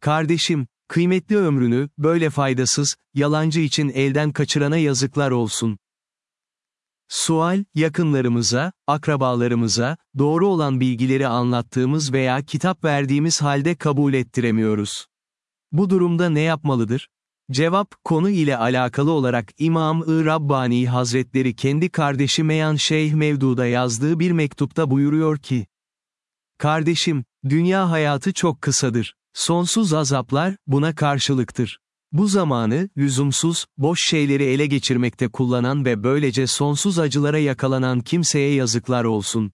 Kardeşim, kıymetli ömrünü, böyle faydasız, yalancı için elden kaçırana yazıklar olsun. Sual, yakınlarımıza, akrabalarımıza, doğru olan bilgileri anlattığımız veya kitap verdiğimiz halde kabul ettiremiyoruz. Bu durumda ne yapmalıdır? Cevap, konu ile alakalı olarak İmam-ı Rabbani Hazretleri kendi kardeşi Meyan Şeyh Mevdud'a yazdığı bir mektupta buyuruyor ki, kardeşim, dünya hayatı çok kısadır. Sonsuz azaplar, buna karşılıktır. Bu zamanı, lüzumsuz, boş şeyleri ele geçirmekte kullanan ve böylece sonsuz acılara yakalanan kimseye yazıklar olsun.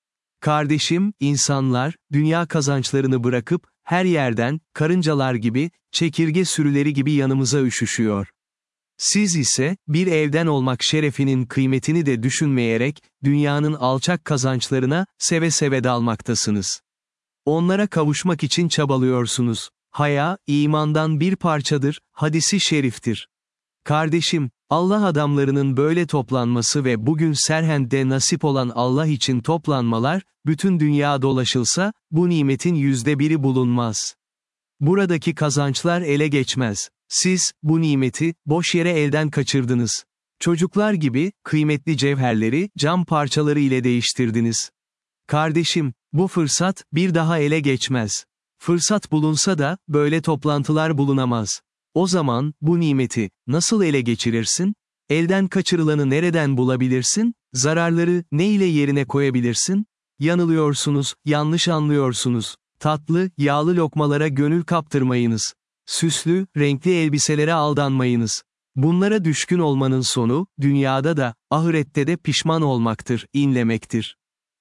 Kardeşim, insanlar, dünya kazançlarını bırakıp, her yerden, karıncalar gibi, çekirge sürüleri gibi yanımıza üşüşüyor. Siz ise, bir evden olmak şerefinin kıymetini de düşünmeyerek, dünyanın alçak kazançlarına, seve seve dalmaktasınız. Onlara kavuşmak için çabalıyorsunuz. Haya, imandan bir parçadır, hadisi şeriftir. Kardeşim, Allah adamlarının böyle toplanması ve bugün Serhend'de nasip olan Allah için toplanmalar, bütün dünya dolaşılsa, bu nimetin %1'i bulunmaz. Buradaki kazançlar ele geçmez. Siz, bu nimeti, boş yere elden kaçırdınız. Çocuklar gibi, kıymetli cevherleri, cam parçaları ile değiştirdiniz. Kardeşim, bu fırsat, bir daha ele geçmez. Fırsat bulunsa da, böyle toplantılar bulunamaz. O zaman, bu nimeti, nasıl ele geçirirsin? Elden kaçırılanı nereden bulabilirsin? Zararları, ne ile yerine koyabilirsin? Yanılıyorsunuz, yanlış anlıyorsunuz. Tatlı, yağlı lokmalara gönül kaptırmayınız. Süslü, renkli elbiselere aldanmayınız. Bunlara düşkün olmanın sonu, dünyada da, ahirette de pişman olmaktır, inlemektir.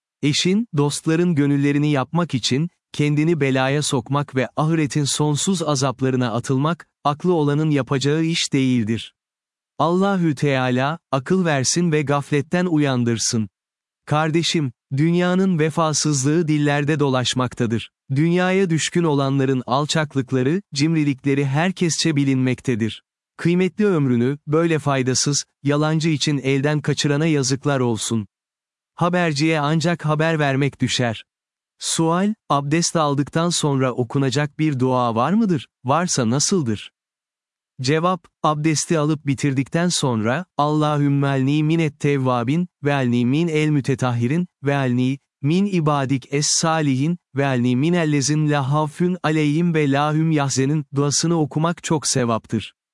Eşin, dostların gönüllerini yapmak için, kendini belaya sokmak ve ahiretin sonsuz azaplarına atılmak, aklı olanın yapacağı iş değildir. Allahü Teala, akıl versin ve gafletten uyandırsın. Kardeşim, dünyanın vefasızlığı dillerde dolaşmaktadır. Dünyaya düşkün olanların alçaklıkları, cimrilikleri herkesçe bilinmektedir. Kıymetli ömrünü, böyle faydasız, yalancı için elden kaçırana yazıklar olsun. Haberciye ancak haber vermek düşer. Sual, abdest aldıktan sonra okunacak bir dua var mıdır? Varsa nasıldır? Cevap, abdesti alıp bitirdikten sonra, Allahümmelni minet tevvabin, ve'alni min el mütetahhirin, ve'alni, min ibadik es-salihin, ve'alni minellezin la havfün aleyhim ve lahüm yahzenin duasını okumak çok sevaptır.